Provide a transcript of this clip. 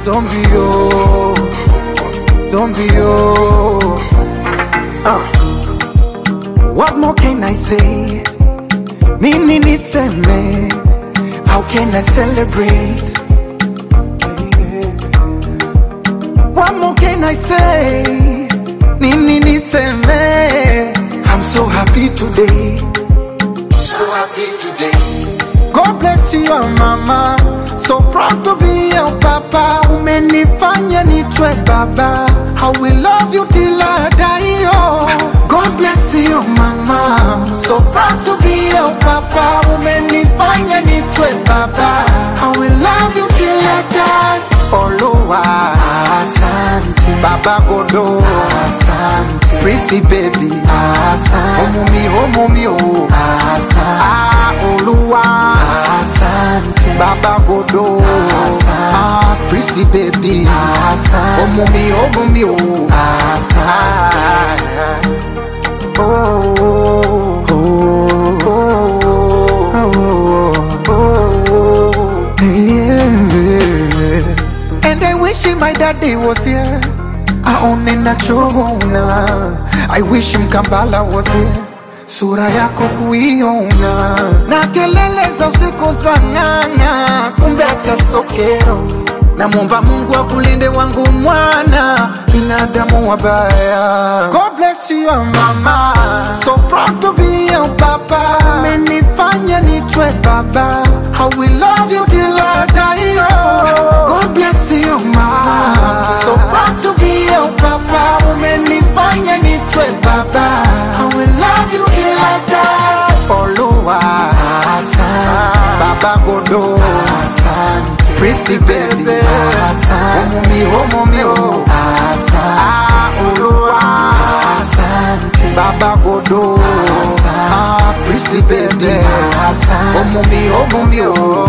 zombie oh, zombie oh. What more can I say? Nini niseme? How can I celebrate? What more can I say? Nini niseme? I'm so happy today. So happy today. God bless you, your mama. So proud to be your papa. Umenifanya nitwe baba. I will love you till I die, oh. God bless you, mama. So proud to be your papa. Umenifanya nitwe baba. I will love you till I die. Oluwa, asante. Baba Godo, asante. Prissy baby, asante. Omumi, oh, asante. Oluwa, asante. Baba Godo, asante. Prissy baby, asante. Omumi, oh, asante. Oh, oh, oh, oh, oh, yeah. And I wish my daddy was here. Aone nachoona. I wish Mkambala was here. Sura yako kuiona. Na kelele za usiku za ng'ang'a. Kumbe atasokero. Na muomba Mungu akulinde wangu mwana. Binadamu wabaya. God bless you, your mama. So proud to be your papa. Umenifanya nitwe baba. I will love you till I die, oh. God bless you, your mama. So proud to be your papa. Umenifanya nitwe baba. I will love you till I die. Oluwa, asante. Baba Godo, asante. Prissy baby, asante. Omumi, oh, asante. Oluwa, asante. Baba Godo, asante. Prissy baby, asante. Omumi, oh.